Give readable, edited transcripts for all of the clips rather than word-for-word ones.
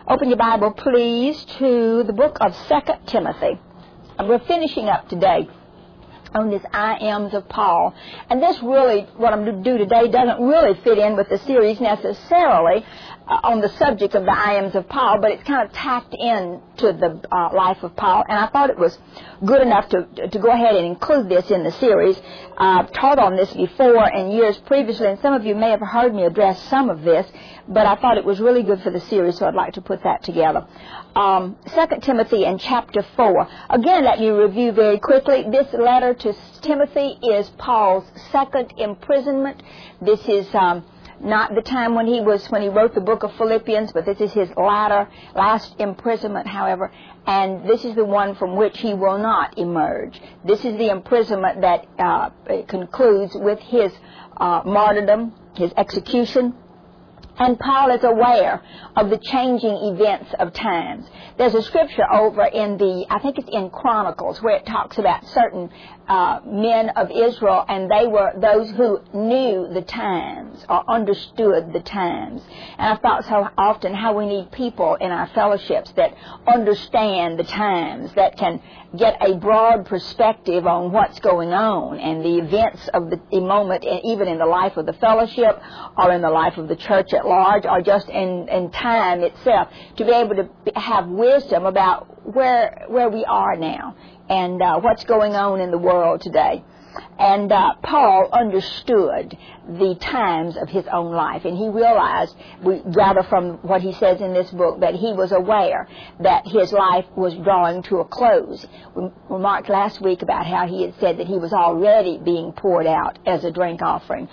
Open your Bible, please, to the book of 2 Timothy. And we're finishing up today on this I Ams of Paul. And this really, what I'm going to do today, doesn't really fit in with the series necessarily on the subject of the I Ams of Paul, but it's kind of tacked in to the life of Paul. And I thought it was good enough to go ahead and include this in the series. I've taught on this before in years previously, and some of you may have heard me address some of this, but I thought it was really good for the series, so I'd like to put that together. 2 Timothy and chapter 4. Again, let me review very quickly. This letter to Timothy is Paul's second imprisonment. This is not the time when he wrote the book of Philippians, but this is his last imprisonment, however, and this is the one from which he will not emerge. This is the imprisonment that concludes with his martyrdom, his execution. And Paul is aware of the changing events of times. There's a scripture over in I think it's in Chronicles, where it talks about certain men of Israel, and they were those who knew the times or understood the times. And I've thought so often how we need people in our fellowships that understand the times, that can get a broad perspective on what's going on and the events of the moment, even in the life of the fellowship or in the life of the church at large, or just in time itself, to be able to have wisdom about where we are now and what's going on in the world today. And Paul understood the times of his own life, and he realized, we gather from what he says in this book, that he was aware that his life was drawing to a close. We remarked last week about how he had said that he was already being poured out as a drink offering.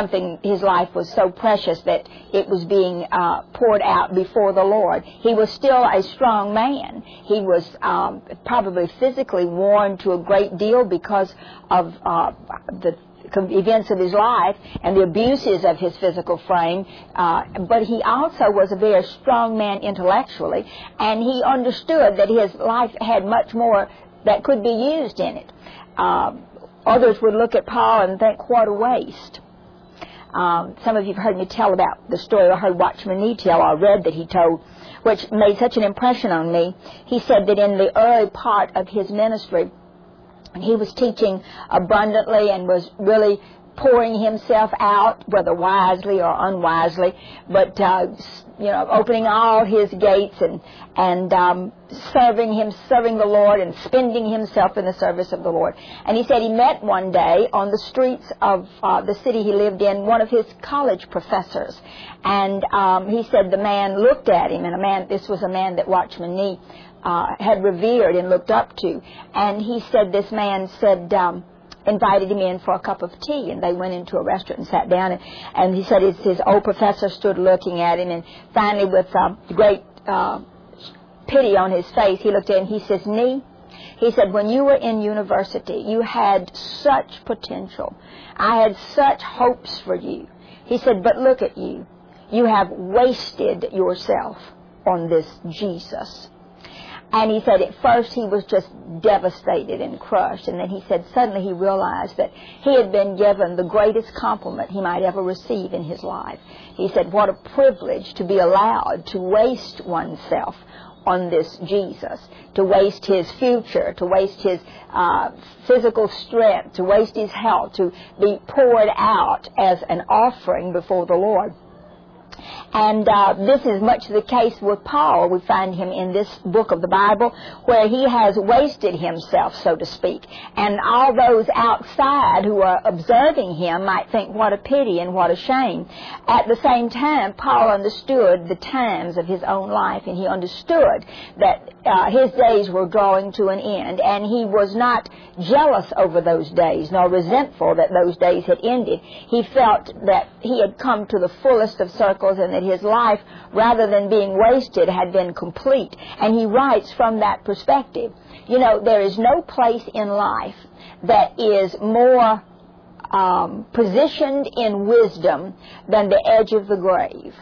His life was so precious that it was being poured out before the Lord. He was still a strong man. He was probably physically worn to a great deal because of the events of his life and the abuses of his physical frame, but he also was a very strong man intellectually, and he understood that his life had much more that could be used in it. Others would look at Paul and think, what a waste. Some of you have heard me tell about the story, I heard Watchman Nee tell, or read that he told, which made such an impression on me. He said that in the early part of his ministry, he was teaching abundantly and was really pouring himself out, whether wisely or unwisely, but opening all his gates and serving the Lord and spending himself in the service of the Lord. And he said he met one day on the streets of the city he lived in one of his college professors, and he said the man looked at him, and this was a man that Watchman Nee had revered and looked up to, and he said this man invited him in for a cup of tea, and they went into a restaurant and sat down, and he said his old professor stood looking at him, and finally with great pity on his face, he looked at him and he says, Nee, he said, when you were in university, you had such potential. I had such hopes for you. He said, but look at you. You have wasted yourself on this Jesus. And he said at first he was just devastated and crushed, and then he said suddenly he realized that he had been given the greatest compliment he might ever receive in his life. He said, what a privilege to be allowed to waste oneself on this Jesus, to waste his future, to waste his physical strength, to waste his health, to be poured out as an offering before the Lord. And this is much the case with Paul. We find him in this book of the Bible where he has wasted himself, so to speak. And all those outside who are observing him might think, what a pity and what a shame. At the same time, Paul understood the times of his own life, and he understood that his days were drawing to an end. And he was not jealous over those days, nor resentful that those days had ended. He felt that he had come to the fullest of circles, and that his life, rather than being wasted, had been complete. And he writes from that perspective. You know, there is no place in life that is more positioned in wisdom than the edge of the grave.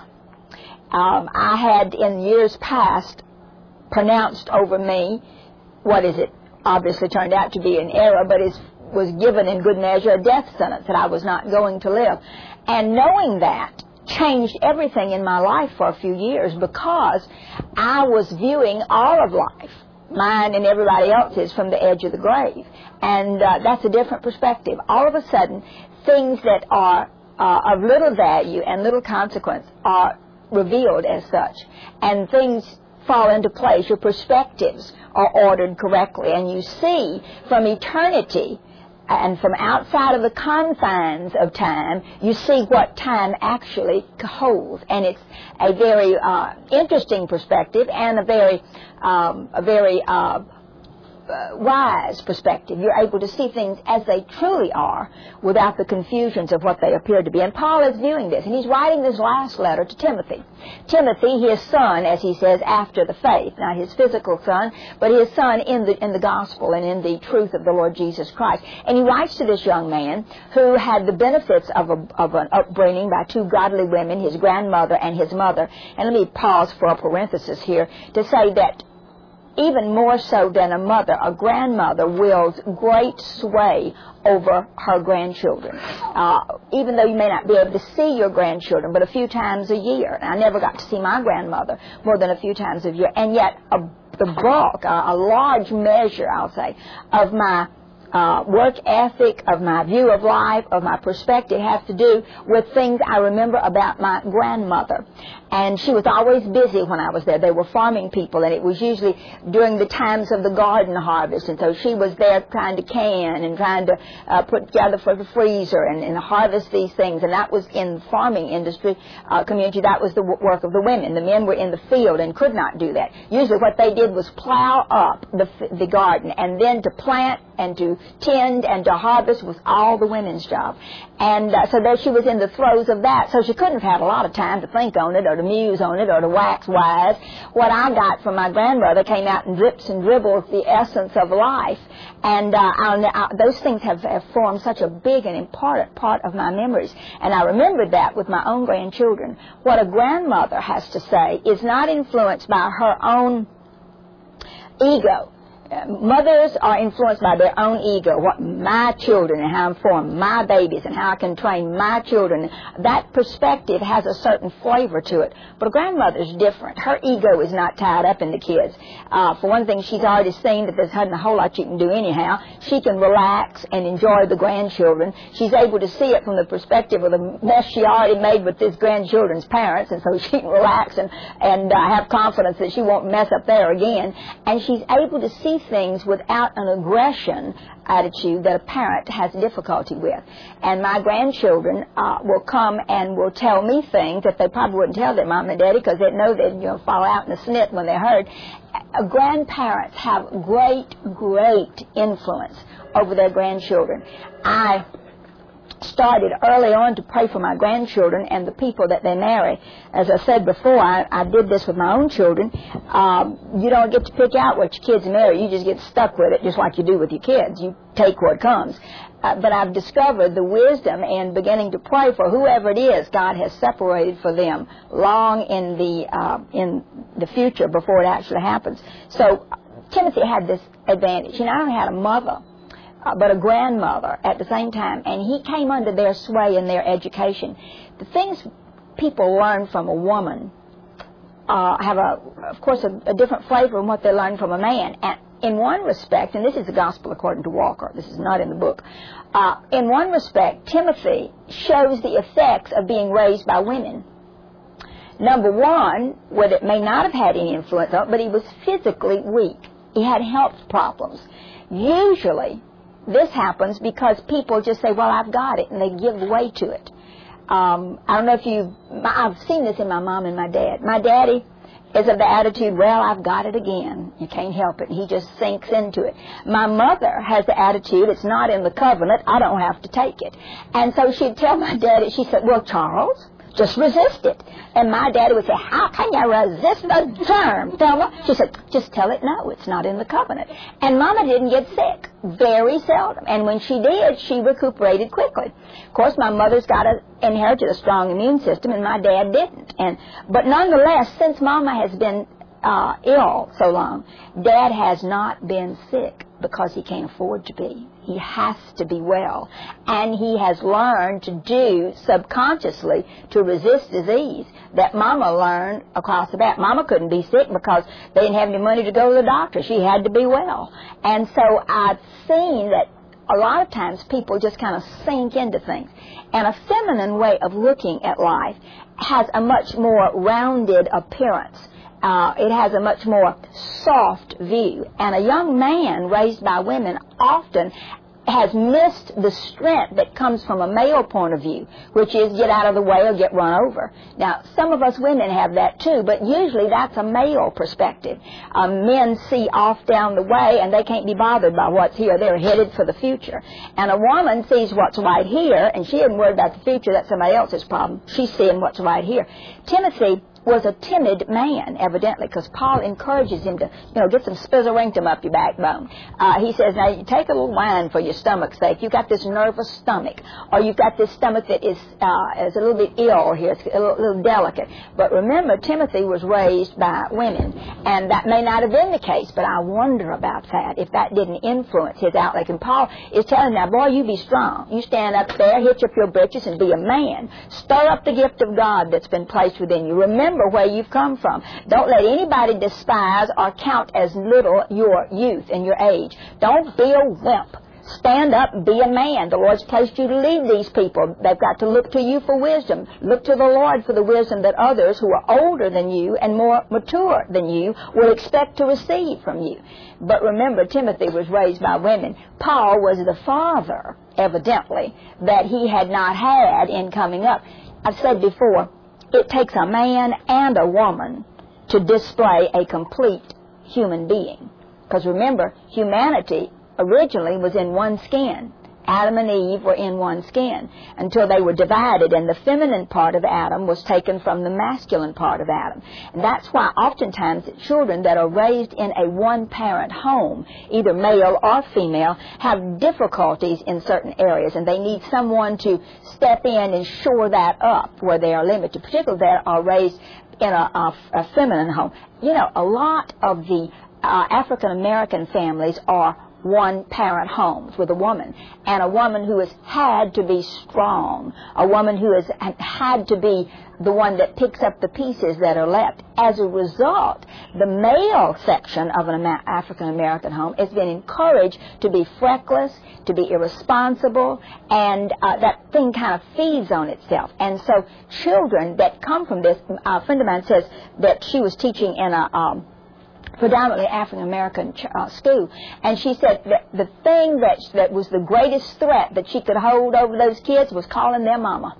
I had in years past pronounced over me, obviously turned out to be an error, but was given in good measure a death sentence, that I was not going to live. And knowing that, changed everything in my life for a few years, because I was viewing all of life, mine and everybody else's, from the edge of the grave. And that's a different perspective. All of a sudden, things that are of little value and little consequence are revealed as such, and things fall into place. Your perspectives are ordered correctly, and you see from eternity and from outside of the confines of time, you see what time actually holds. And it's a very interesting perspective, and a very wise perspective. You're able to see things as they truly are without the confusions of what they appear to be. And Paul is viewing this, and he's writing this last letter to Timothy. Timothy, his son, as he says, after the faith, not his physical son, but his son in the gospel and in the truth of the Lord Jesus Christ. And he writes to this young man who had the benefits of an upbringing by two godly women, his grandmother and his mother. And let me pause for a parenthesis here to say that even more so than a mother, a grandmother wields great sway over her grandchildren. Even though you may not be able to see your grandchildren but a few times a year. And I never got to see my grandmother more than a few times a year. And yet the bulk, a large measure, I'll say, of my work ethic, of my view of life, of my perspective, has to do with things I remember about my grandmother. And she was always busy when I was there. They were farming people, and it was usually during the times of the garden harvest. And so she was there trying to can and trying to put together for the freezer and harvest these things. And that was in the farming industry community. That was the work of the women. The men were in the field and could not do that. Usually what they did was plow up the garden, and then to plant and to tend and to harvest was all the women's job. And so there she was in the throes of that. So she couldn't have had a lot of time to think on it or to muse on it or to wax wise. What I got from my grandmother came out in drips and dribbles, the essence of life. And those things have formed such a big and important part of my memories. And I remembered that with my own grandchildren. What a grandmother has to say is not influenced by her own ego. Mothers are influenced by their own ego, what my children and how I'm formed, my babies and how I can train my children. That perspective has a certain flavor to it. But a grandmother's different. Her ego is not tied up in the kids. For one thing, she's already seen that there's not a whole lot you can do anyhow. She can relax and enjoy the grandchildren. She's able to see it from the perspective of the mess she already made with this grandchildren's parents, and so she can relax and have confidence that she won't mess up there again. And she's able to see things without an aggression attitude that a parent has difficulty with. And my grandchildren will come and will tell me things that they probably wouldn't tell their mom and daddy, because they'd know they'd fall out in a snit when they heard. Grandparents have great influence over their grandchildren. I started early on to pray for my grandchildren and the people that they marry. As I said before, I did this with my own children. You don't get to pick out what your kids marry. You just get stuck with it, just like you do with your kids. You take what comes. But I've discovered the wisdom in beginning to pray for whoever it is God has separated for them long in the future before it actually happens. So Timothy had this advantage. He not only had a mother, but a grandmother at the same time, and he came under their sway in their education. The things people learn from a woman have, of course, a different flavor than what they learn from a man. And in one respect, and this is the gospel according to Walker, this is not in the book, in one respect, Timothy shows the effects of being raised by women. Number one, where it may not have had any influence on it, but he was physically weak. He had health problems. Usually, this happens because people just say, well, I've got it, and they give way to it. I don't know if I've seen this in my mom and my dad. My daddy is of the attitude, well, I've got it again. You can't help it. He just sinks into it. My mother has the attitude, it's not in the covenant, I don't have to take it. And so she'd tell my daddy, she said, well, Charles, just resist it. And my daddy would say, how can you resist the germ, Thelma? She said, just tell it no, it's not in the covenant. And Mama didn't get sick, very seldom. And when she did, she recuperated quickly. Of course, my mother's inherited a strong immune system, and my dad didn't. But nonetheless, since Mama has been ill so long, Dad has not been sick because he can't afford to be. He has to be well. And he has learned to do subconsciously to resist disease that Mama learned across the bat. Mama couldn't be sick because they didn't have any money to go to the doctor. She had to be well. And so I've seen that a lot of times people just kind of sink into things. And a feminine way of looking at life has a much more rounded appearance. It has a much more soft view. And a young man raised by women often has missed the strength that comes from a male point of view, which is get out of the way or get run over. Now, some of us women have that too, but usually that's a male perspective. Men see off down the way and they can't be bothered by what's here. They're headed for the future. And a woman sees what's right here, and she isn't worried about the future. That's somebody else's problem. She's seeing what's right here. Timothy was a timid man, evidently, because Paul encourages him to, get some spizzerinctum up your backbone. He says, now, you take a little wine for your stomach's sake. You've got this nervous stomach, or you've got this stomach that is a little bit ill here. It's a little delicate. But remember, Timothy was raised by women, and that may not have been the case, but I wonder about that, if that didn't influence his outlook. And Paul is telling him, now, boy, you be strong. You stand up there, hitch up your britches, and be a man. Stir up the gift of God that's been placed within you. Remember where you've come from. Don't let anybody despise or count as little your youth and your age. Don't be a wimp. Stand up and be a man. The Lord's placed you to lead these people. They've got to look to you for wisdom. Look to the Lord for the wisdom that others who are older than you and more mature than you will expect to receive from you. But remember, Timothy was raised by women. Paul was the father, evidently, that he had not had in coming up. I've said before, it takes a man and a woman to display a complete human being. Because remember, humanity originally was in one skin. Adam and Eve were in one skin until they were divided, and the feminine part of Adam was taken from the masculine part of Adam. And that's why oftentimes children that are raised in a one-parent home, either male or female, have difficulties in certain areas, and they need someone to step in and shore that up where they are limited, particularly that are raised in a feminine home. A lot of the African-American families are one-parent homes with a woman, and a woman who has had to be strong, a woman who has had to be the one that picks up the pieces that are left. As a result, the male section of an African-American home has been encouraged to be freckless, to be irresponsible, and that thing kind of feeds on itself. And so children that come from this, a friend of mine says that she was teaching in a predominantly African-American school, and she said that the thing that was the greatest threat that she could hold over those kids was calling their mama.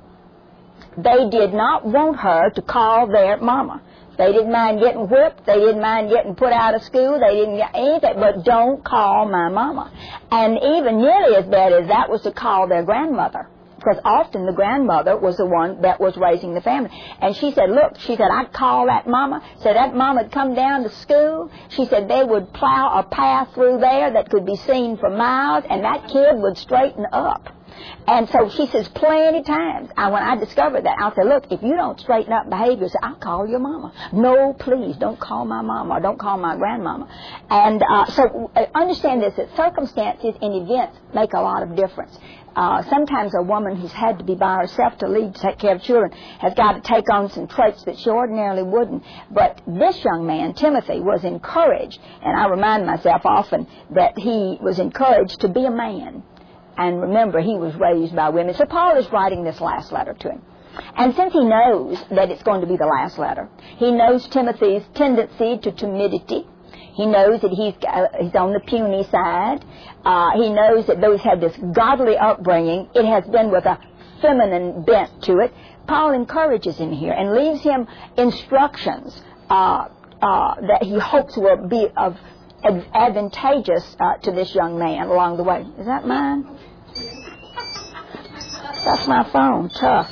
They did not want her to call their mama. They didn't mind getting whipped. They didn't mind getting put out of school. They didn't get anything, but don't call my mama. And even nearly as bad as that was to call their grandmother, because often the grandmother was the one that was raising the family. And she said, look, I'd call that mama. Said that mama would come down to school. She said they would plow a path through there that could be seen for miles, and that kid would straighten up. And so she says plenty times, when I discovered that, I'll say, look, if you don't straighten up behavior, I'll call your mama. No, please, don't call my mama, or don't call my grandmama. And so understand this, that circumstances and events make a lot of difference. Sometimes a woman who's had to be by herself to lead, to take care of children, has got to take on some traits that she ordinarily wouldn't. But this young man, Timothy, was encouraged, and I remind myself often that he was encouraged to be a man. And remember, he was raised by women. So Paul is writing this last letter to him. And since he knows that it's going to be the last letter, he knows Timothy's tendency to timidity. He knows that he's on the puny side. He knows that though he's had this godly upbringing, it has been with a feminine bent to it. Paul encourages him here and leaves him instructions that he hopes will be advantageous to this young man along the way. Is that mine? That's my phone. Tough.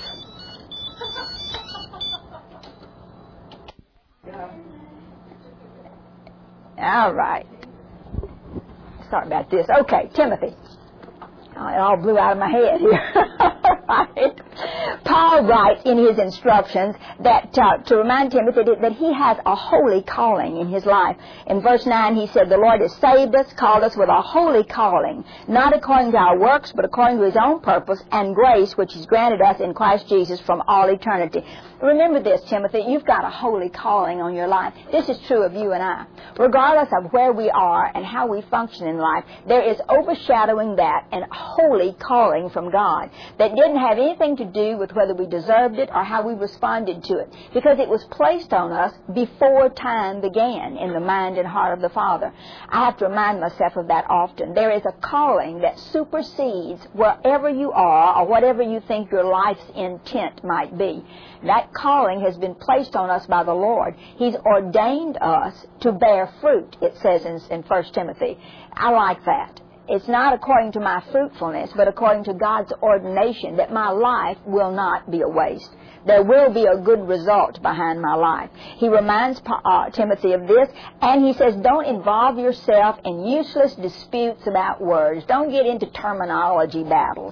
All right. Sorry about this. Okay, Timothy. It all blew out of my head here. All right. Paul Paul writes in his instructions that to remind Timothy that he has a holy calling in his life. In verse 9 he said, the Lord has saved us, called us with a holy calling, not according to our works, but according to his own purpose and grace, which he's granted us in Christ Jesus from all eternity. Remember this, Timothy, you've got a holy calling on your life. This is true of you and I. Regardless of where we are and how we function in life, there is overshadowing that an holy calling from God that didn't have anything to do with whether we deserved it or how we responded to it, because it was placed on us before time began in the mind and heart of the Father. I have to remind myself of that often. There is a calling that supersedes wherever you are or whatever you think your life's intent might be. That calling has been placed on us by the Lord. He's ordained us to bear fruit, it says in 1 Timothy. I like that. It's not according to my fruitfulness, but according to God's ordination, that my life will not be a waste. There will be a good result behind my life. He reminds Timothy of this, and he says, don't involve yourself in useless disputes about words. Don't get into terminology battles.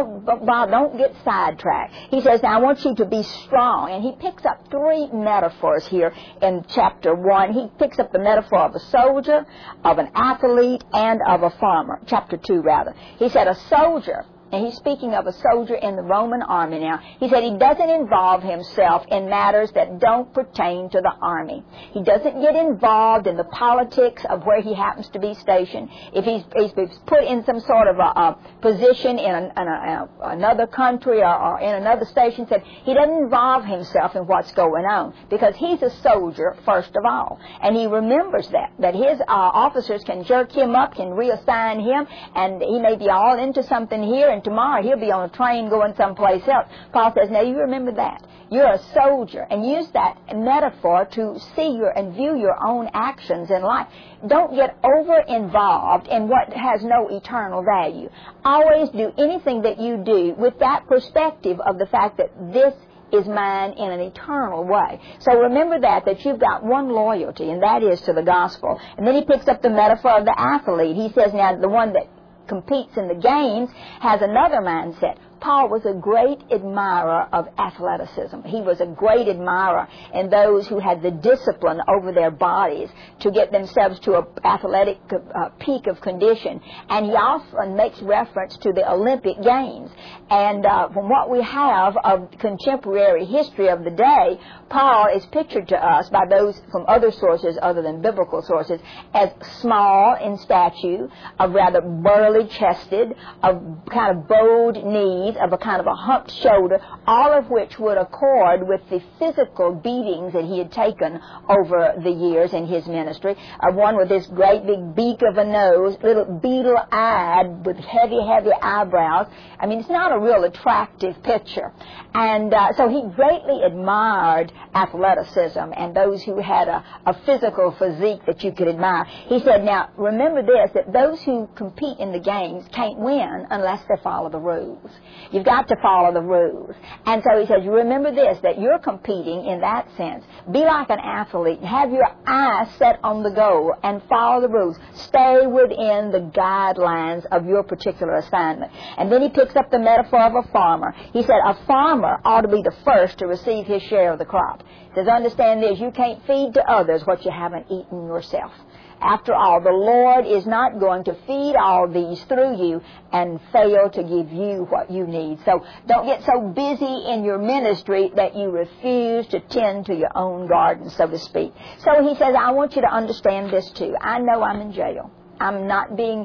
Don't get sidetracked. He says, now I want you to be strong. And he picks up 3 metaphors here in chapter 1. He picks up the metaphor of a soldier, of an athlete, and of a farmer. Chapter 2, rather. He said a soldier. And he's speaking of a soldier in the Roman army now. He said he doesn't involve himself in matters that don't pertain to the army. He doesn't get involved in the politics of where he happens to be stationed. If he's put in some sort of a position in another country or in another station, said he doesn't involve himself in what's going on, because he's a soldier first of all. And he remembers that his officers can jerk him up, can reassign him, and he may be all into something here, and tomorrow he'll be on a train going someplace else. Paul says, now you remember that. You're a soldier, and use that metaphor to see and view your own actions in life. Don't get over-involved in what has no eternal value. Always do anything that you do with that perspective of the fact that this is mine in an eternal way. So remember that you've got one loyalty, and that is to the gospel. And then he picks up the metaphor of the athlete. He says, now the one that competes in the games has another mindset. Paul was a great admirer of athleticism. He was a great admirer in those who had the discipline over their bodies to get themselves to an athletic peak of condition. And he often makes reference to the Olympic Games. And from what we have of contemporary history of the day, Paul is pictured to us by those from other sources other than biblical sources as small in stature, of rather burly-chested, of kind of bowed knees, of a kind of a humped shoulder, all of which would accord with the physical beatings that he had taken over the years in his ministry. One with this great big beak of a nose, little beetle-eyed with heavy eyebrows. I mean, it's not a real attractive picture. And so he greatly admired athleticism and those who had a physical physique that you could admire. He said, now, remember this, that those who compete in the games can't win unless they follow the rules. You've got to follow the rules. And so he says, remember this, that you're competing in that sense. Be like an athlete. Have your eyes set on the goal and follow the rules. Stay within the guidelines of your particular assignment. And then he picks up the metaphor of a farmer. He said a farmer ought to be the first to receive his share of the crop. He says, understand this, you can't feed to others what you haven't eaten yourself. After all, the Lord is not going to feed all these through you and fail to give you what you need. So don't get so busy in your ministry that you refuse to tend to your own garden, so to speak. So he says, I want you to understand this too. I know I'm in jail. I'm not being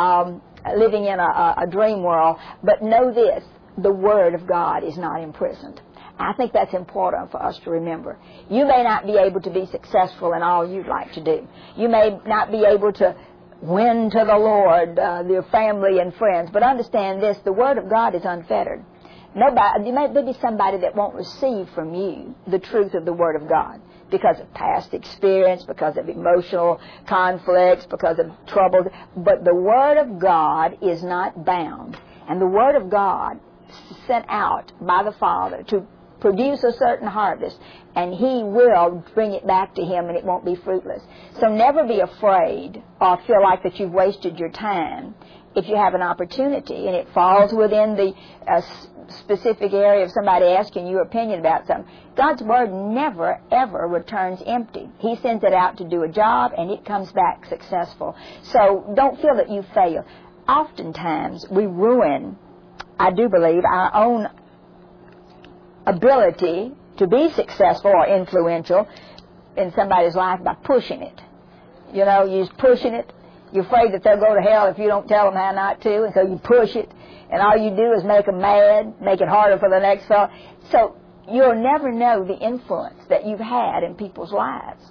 living in a dream world, but know this, the Word of God is not imprisoned. I think that's important for us to remember. You may not be able to be successful in all you'd like to do. You may not be able to win to the Lord your family and friends, but understand this, the Word of God is unfettered. There may be somebody that won't receive from you the truth of the Word of God because of past experience, because of emotional conflicts, because of trouble. But the Word of God is not bound. And the Word of God is sent out by the Father to produce a certain harvest, and He will bring it back to Him, and it won't be fruitless. So never be afraid or feel like that you've wasted your time if you have an opportunity and it falls within the specific area of somebody asking your opinion about something. God's Word never, ever returns empty. He sends it out to do a job, and it comes back successful. So don't feel that you fail. Oftentimes, we ruin, I do believe, our own ability to be successful or influential in somebody's life by pushing it. You know, you're just pushing it. You're afraid that they'll go to hell if you don't tell them how not to, and so you push it, and all you do is make them mad, make it harder for the next fellow. So you'll never know the influence that you've had in people's lives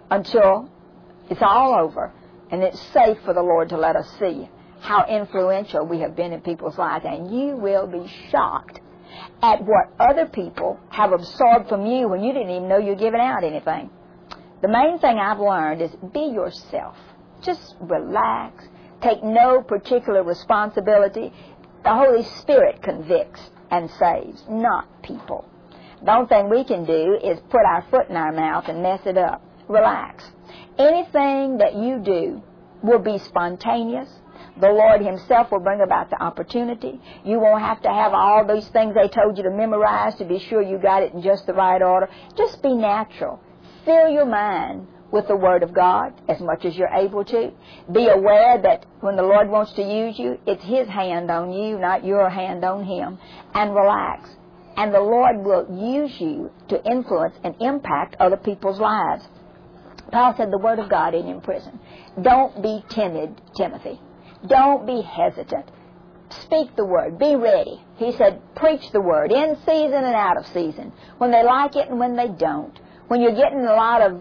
until it's all over, and it's safe for the Lord to let us see how influential we have been in people's lives, and you will be shocked at what other people have absorbed from you when you didn't even know you're giving out anything. The main thing I've learned is be yourself. Just relax. Take no particular responsibility. The Holy Spirit convicts and saves, not people. The only thing we can do is put our foot in our mouth and mess it up. Relax. Anything that you do will be spontaneous. The Lord Himself will bring about the opportunity. You won't have to have all those things they told you to memorize to be sure you got it in just the right order. Just be natural. Fill your mind with the Word of God as much as you're able to. Be aware that when the Lord wants to use you, it's His hand on you, not your hand on Him. And relax. And the Lord will use you to influence and impact other people's lives. Paul said the Word of God ain't in prison. Don't be timid, Timothy. Don't be hesitant. Speak the Word. Be ready. He said, preach the Word in season and out of season. When they like it and when they don't. When you're getting a lot of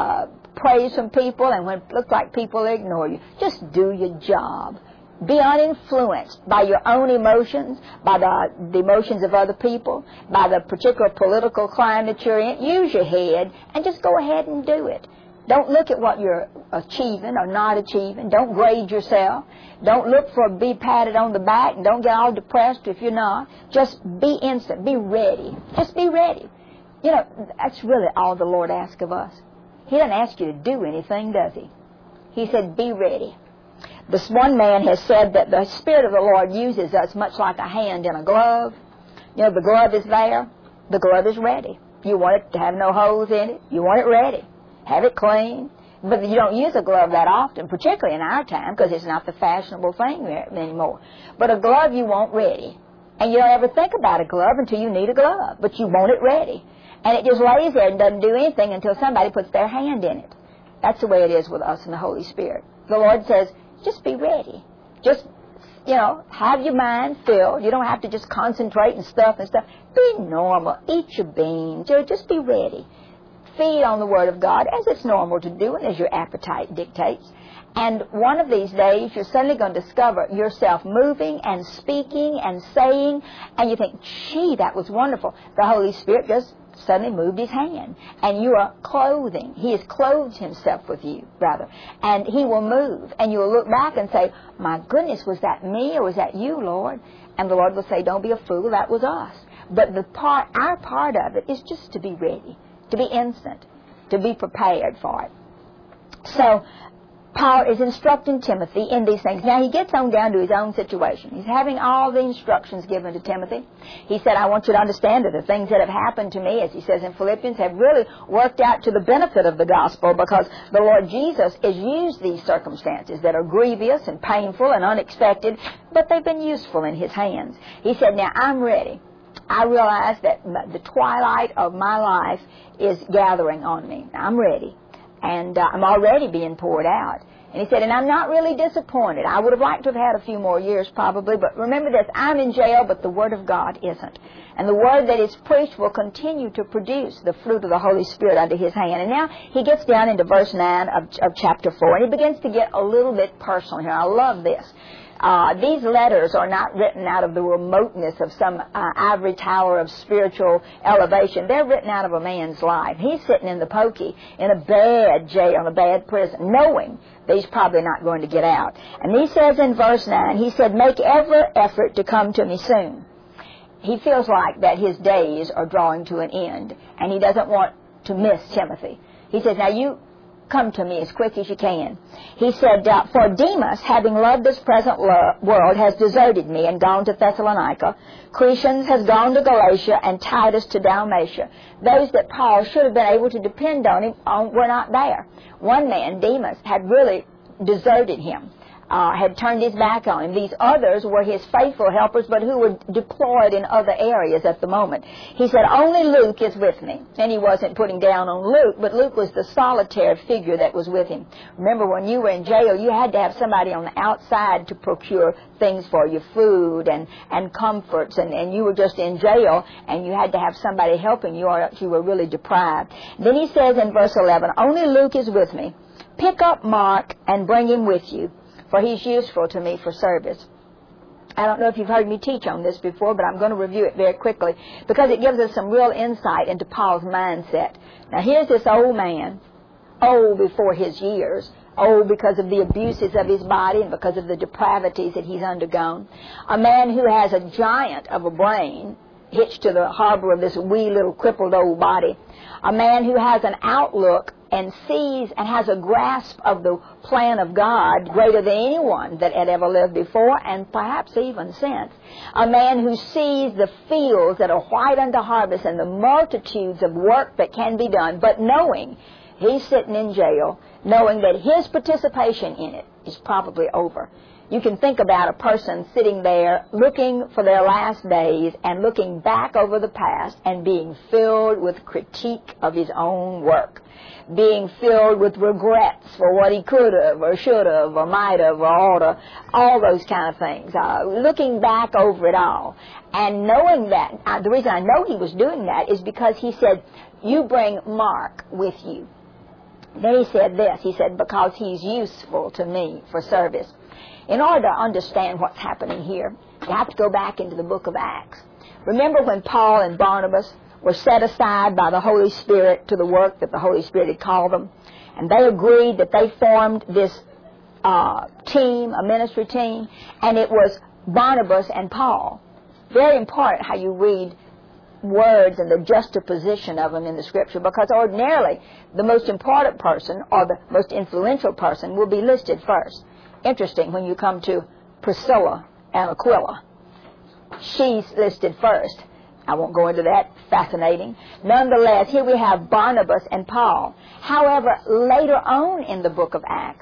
praise from people and when it looks like people ignore you, just do your job. Be uninfluenced by your own emotions, by the emotions of other people, by the particular political climate you're in. Use your head and just go ahead and do it. Don't look at what you're achieving or not achieving. Don't grade yourself. Don't look for be patted on the back, and don't get all depressed if you're not. Just be instant. Be ready. Just be ready. You know, that's really all the Lord asks of us. He doesn't ask you to do anything, does He? He said, be ready. This one man has said that the Spirit of the Lord uses us much like a hand in a glove. You know, the glove is there. The glove is ready. You want it to have no holes in it. You want it ready. Have it clean. But you don't use a glove that often, particularly in our time, because it's not the fashionable thing anymore. But a glove you want ready. And you don't ever think about a glove until you need a glove. But you want it ready. And it just lays there and doesn't do anything until somebody puts their hand in it. That's the way it is with us and the Holy Spirit. The Lord says, just be ready. Just, you know, have your mind filled. You don't have to just concentrate and stuff. Be normal. Eat your beans. Just be ready. Feed on the Word of God as it's normal to do and as your appetite dictates. And one of these days, you're suddenly going to discover yourself moving and speaking and saying, and you think, gee, that was wonderful. The Holy Spirit just suddenly moved His hand, and you are clothing. He has clothed Himself with you, rather, and He will move, and you will look back and say, my goodness, was that me or was that you, Lord? And the Lord will say, don't be a fool, that was us. But our part of it is just to be ready, to be instant, to be prepared for it. So Paul is instructing Timothy in these things. Now, he gets on down to his own situation. He's having all the instructions given to Timothy. He said, I want you to understand that the things that have happened to me, as he says in Philippians, have really worked out to the benefit of the gospel, because the Lord Jesus has used these circumstances that are grievous and painful and unexpected, but they've been useful in His hands. He said, now, I'm ready. I realize that the twilight of my life is gathering on me. I'm ready. And I'm already being poured out. And he said, and I'm not really disappointed. I would have liked to have had a few more years probably, but remember this, I'm in jail, but the Word of God isn't. And the Word that is preached will continue to produce the fruit of the Holy Spirit under His hand. And now he gets down into verse 9 of chapter 4, and he begins to get a little bit personal here. I love this. These letters are not written out of the remoteness of some ivory tower of spiritual elevation. They're written out of a man's life. He's sitting in the pokey in a bad jail, in a bad prison, knowing that he's probably not going to get out. And he says in verse 9, he said, make every effort to come to me soon. He feels like that his days are drawing to an end, and he doesn't want to miss Timothy. He says, now you come to me as quick as you can. He said, for Demas, having loved this present world, has deserted me and gone to Thessalonica. Crescens has gone to Galatia, and Titus to Dalmatia. Those that Paul should have been able to depend on him were not there. One man, Demas, had really deserted him. Had turned his back on him. These others were his faithful helpers, but who were deployed in other areas at the moment. He said, only Luke is with me. And he wasn't putting down on Luke, but Luke was the solitary figure that was with him. Remember, when you were in jail, you had to have somebody on the outside to procure things for you, food and comforts, and you were just in jail, and you had to have somebody helping you, or else you were really deprived. Then he says in verse 11, only Luke is with me. Pick up Mark and bring him with you, for he's useful to me for service. I don't know if you've heard me teach on this before, but I'm going to review it very quickly because it gives us some real insight into Paul's mindset. Now, here's this old man, old before his years, old because of the abuses of his body and because of the depravities that he's undergone. A man who has a giant of a brain hitched to the harbor of this wee little crippled old body. A man who has an outlook and sees and has a grasp of the plan of God greater than anyone that had ever lived before and perhaps even since. A man who sees the fields that are white unto harvest and the multitudes of work that can be done, but knowing he's sitting in jail, knowing that his participation in it is probably over. You can think about a person sitting there looking for their last days and looking back over the past and being filled with critique of his own work, being filled with regrets for what he could have or should have or might have or ought to, all those kind of things, looking back over it all. And knowing that, the reason I know he was doing that is because he said, you bring Mark with you. Then he said this, he said, because he's useful to me for service. In order to understand what's happening here, you have to go back into the book of Acts. Remember when Paul and Barnabas were set aside by the Holy Spirit to the work that the Holy Spirit had called them, and they agreed that they formed this team, a ministry team, and it was Barnabas and Paul. Very important how you read words and the juxtaposition of them in the Scripture, because ordinarily the most important person or the most influential person will be listed first. Interesting when you come to Priscilla and Aquila. She's listed first. I won't go into that. Fascinating. Nonetheless, here we have Barnabas and Paul. However, later on in the book of Acts,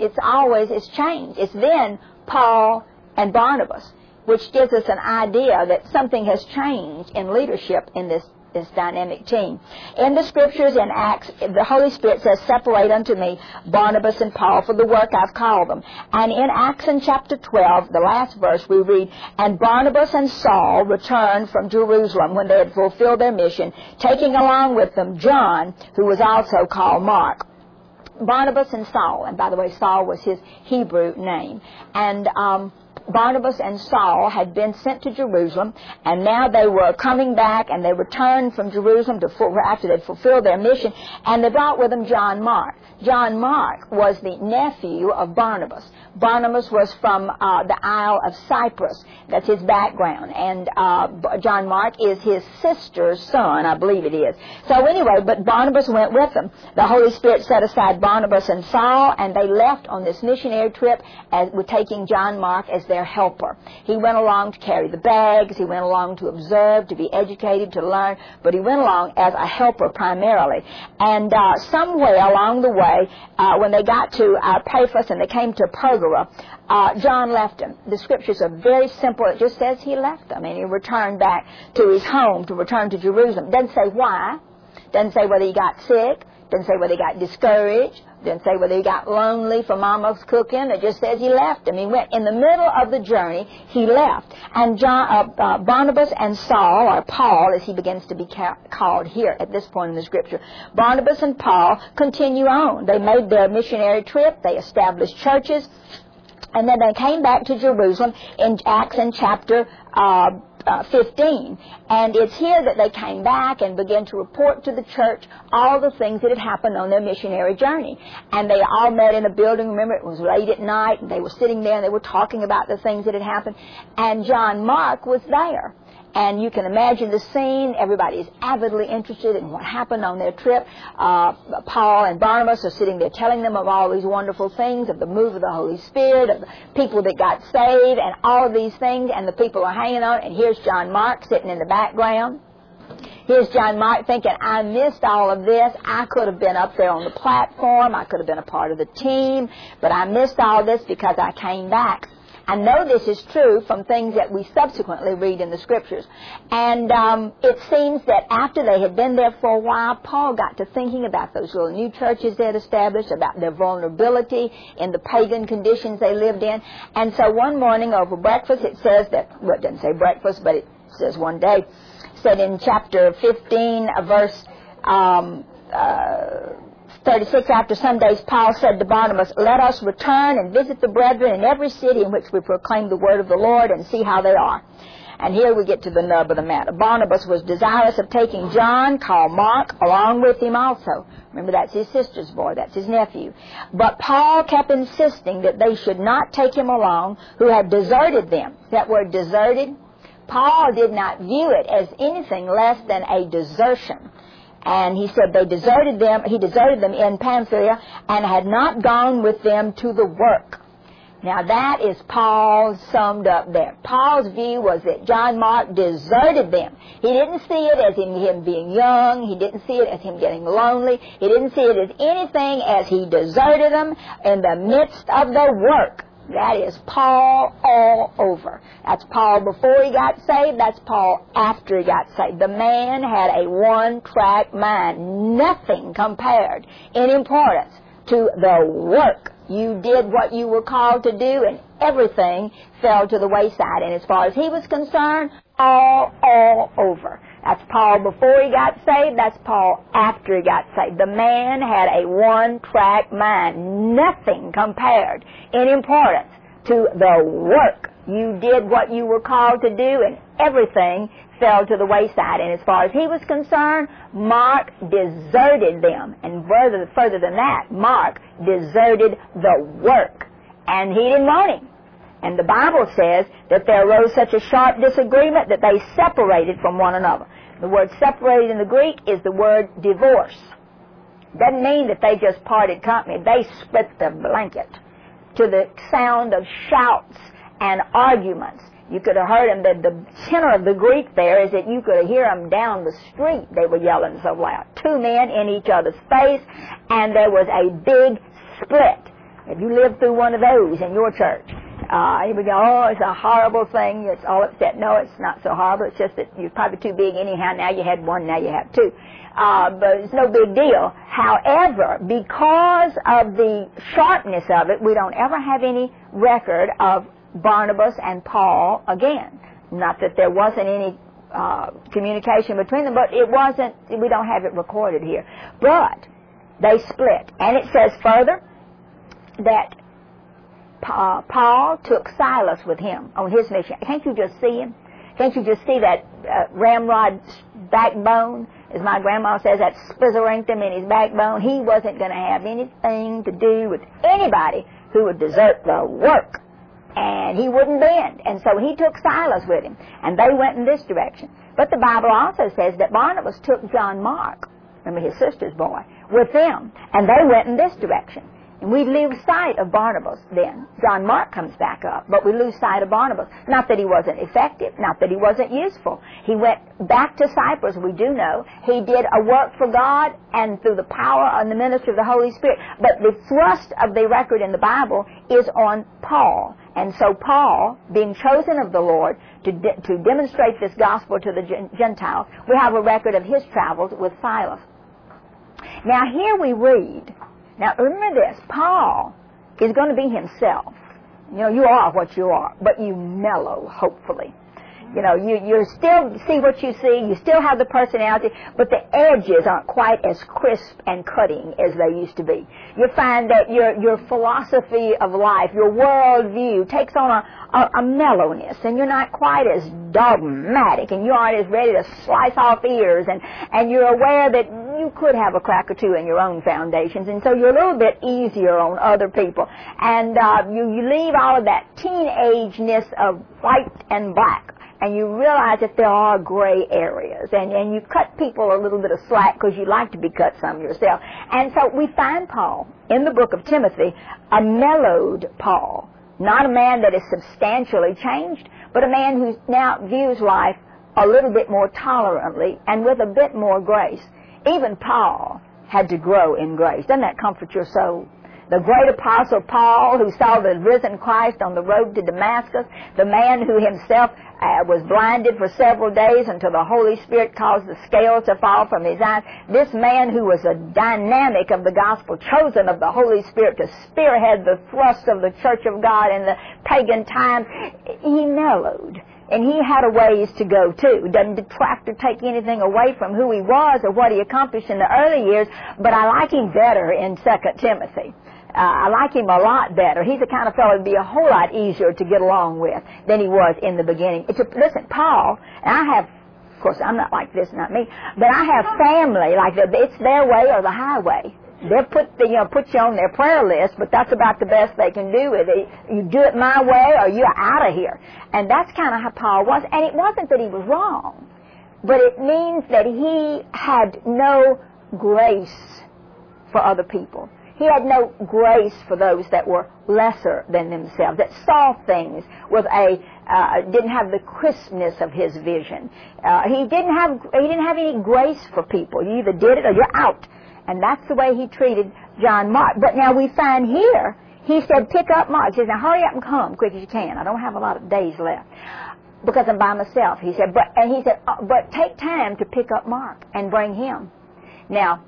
it's changed. It's then Paul and Barnabas, which gives us an idea that something has changed in leadership in this dynamic team. In the Scriptures, in Acts, the Holy Spirit says, separate unto me Barnabas and Paul for the work I've called them. And in Acts in chapter 12, the last verse, we read, and Barnabas and Saul returned from Jerusalem when they had fulfilled their mission, taking along with them John, who was also called Mark. Barnabas and Saul, and by the way, Saul was his Hebrew name, and Barnabas and Saul had been sent to Jerusalem, and now they were coming back, and they returned from Jerusalem after they'd fulfilled their mission, and they brought with them John Mark. John Mark was the nephew of Barnabas. Barnabas was from the Isle of Cyprus. That's his background. And John Mark is his sister's son, I believe it is. So anyway, but Barnabas went with them. The Holy Spirit set aside Barnabas and Saul, and they left on this missionary trip with taking John Mark as their helper. He went along to carry the bags. He went along to observe, to be educated, to learn, but he went along as a helper primarily. And somewhere along the way, when they got to Paphos and they came to Perga, John left him. The Scriptures are very simple. It just says he left them, and he returned back to his home, to return to Jerusalem. Doesn't say why. Doesn't say whether he got sick. Doesn't say whether he got discouraged. Doesn't say whether he got lonely from Mama's cooking. It just says he left him. He went in the middle of the journey. He left. And Barnabas and Saul, or Paul, as he begins to be called here at this point in the Scripture, Barnabas and Paul continue on. They made their missionary trip. They established churches. And then they came back to Jerusalem in Acts in chapter 15. And it's here that they came back and began to report to the church all the things that had happened on their missionary journey. And they all met in a building. Remember, it was late at night, and they were sitting there and they were talking about the things that had happened. And John Mark was there. And you can imagine the scene. Everybody is avidly interested in what happened on their trip. Paul and Barnabas are sitting there telling them of all these wonderful things, of the move of the Holy Spirit, of the people that got saved, and all of these things, and the people are hanging on. And here's John Mark sitting in the background. Here's John Mark thinking, I missed all of this. I could have been up there on the platform. I could have been a part of the team, but I missed all this because I came back. I know this is true from things that we subsequently read in the Scriptures. And it seems that after they had been there for a while, Paul got to thinking about those little new churches they had established, about their vulnerability in the pagan conditions they lived in. And so one morning over breakfast, it says that, well, it doesn't say breakfast, but it says one day, said in chapter 15, verse 36, after some days, Paul said to Barnabas, let us return and visit the brethren in every city in which we proclaim the word of the Lord and see how they are. And here we get to the nub of the matter. Barnabas was desirous of taking John, called Mark, along with him also. Remember, that's his sister's boy, that's his nephew. But Paul kept insisting that they should not take him along, who had deserted them. That word deserted, Paul did not view it as anything less than a desertion. And he said he deserted them in Pamphylia and had not gone with them to the work. Now that is Paul summed up there. Paul's view was that John Mark deserted them. He didn't see it as him being young. He didn't see it as him getting lonely. He didn't see it as anything as he deserted them in the midst of the work. That is Paul all over. That's Paul before he got saved. That's Paul after he got saved. The man had a one-track mind. Nothing compared in importance to the work. You did what you were called to do, and everything fell to the wayside. And as far as he was concerned, all over. That's Paul before he got saved. That's Paul after he got saved. The man had a one-track mind. Nothing compared in importance to the work. You did what you were called to do, and everything fell to the wayside. And as far as he was concerned, Mark deserted them. And further than that, Mark deserted the work. And he didn't want him. And the Bible says that there arose such a sharp disagreement that they separated from one another. The word separated in the Greek is the word divorce. Doesn't mean that they just parted company. They split the blanket to the sound of shouts and arguments. You could have heard them. The tenor of the Greek there is that you could hear them down the street. They were yelling so loud. Two men in each other's face, and there was a big split. If you lived through one of those in your church, you would go, oh, it's a horrible thing. It's all upset. No, it's not so horrible. It's just that you're probably too big anyhow. Now you had one, now you have two. But it's no big deal. However, because of the sharpness of it, we don't ever have any record of Barnabas and Paul again. Not that there wasn't any communication between them, but it wasn't, we don't have it recorded here. But they split. And it says further that Paul took Silas with him on his mission. Can't you just see him? Can't you just see that ramrod backbone? As my grandma says, that spizzerington in his backbone. He wasn't going to have anything to do with anybody who would desert the work. And he wouldn't bend. And so he took Silas with him. And they went in this direction. But the Bible also says that Barnabas took John Mark, remember his sister's boy, with them. And they went in this direction. And we lose sight of Barnabas then. John Mark comes back up, but we lose sight of Barnabas. Not that he wasn't effective, not that he wasn't useful. He went back to Cyprus, we do know. He did a work for God and through the power and the ministry of the Holy Spirit. But the thrust of the record in the Bible is on Paul. And so Paul, being chosen of the Lord to demonstrate this gospel to the Gentiles, we have a record of his travels with Silas. Now here we read, now remember this, Paul is going to be himself. You know, you are what you are, but you mellow, hopefully. You know, you still see what you see, you still have the personality, but the edges aren't quite as crisp and cutting as they used to be. You find that your philosophy of life, your worldview takes on a mellowness, and you're not quite as dogmatic, and you aren't as ready to slice off ears, and you're aware that you could have a crack or two in your own foundations, and so you're a little bit easier on other people. And you leave all of that teenageness of white and black, and you realize that there are gray areas, and you cut people a little bit of slack because you like to be cut some yourself. And so we find Paul in the book of Timothy, a mellowed Paul, not a man that is substantially changed, but a man who now views life a little bit more tolerantly and with a bit more grace. Even Paul had to grow in grace. Doesn't that comfort your soul? The great apostle Paul, who saw the risen Christ on the road to Damascus, the man who himself was blinded for several days until the Holy Spirit caused the scales to fall from his eyes. This man who was a dynamic of the gospel, chosen of the Holy Spirit to spearhead the thrust of the church of God in the pagan times, he mellowed. And he had a ways to go, too. Doesn't detract or take anything away from who he was or what he accomplished in the early years, but I like him better in 2 Timothy. I like him a lot better. He's the kind of fellow that'd be a whole lot easier to get along with than he was in the beginning. Listen, Paul, and I have, of course, I'm not like this, not me, but I have family like that. It's their way or the highway. They'll put you on their prayer list, but that's about the best they can do with it. You do it my way or you're out of here. And that's kind of how Paul was. And it wasn't that he was wrong, but it means that he had no grace for other people. He had no grace for those that were lesser than themselves, that saw things with didn't have the crispness of his vision. He didn't have any grace for people. You either did it or you're out. And that's the way he treated John Mark. But now we find here, he said, pick up Mark. He said, now hurry up and come quick as you can. I don't have a lot of days left because I'm by myself. He said, but take time to pick up Mark and bring him. Now,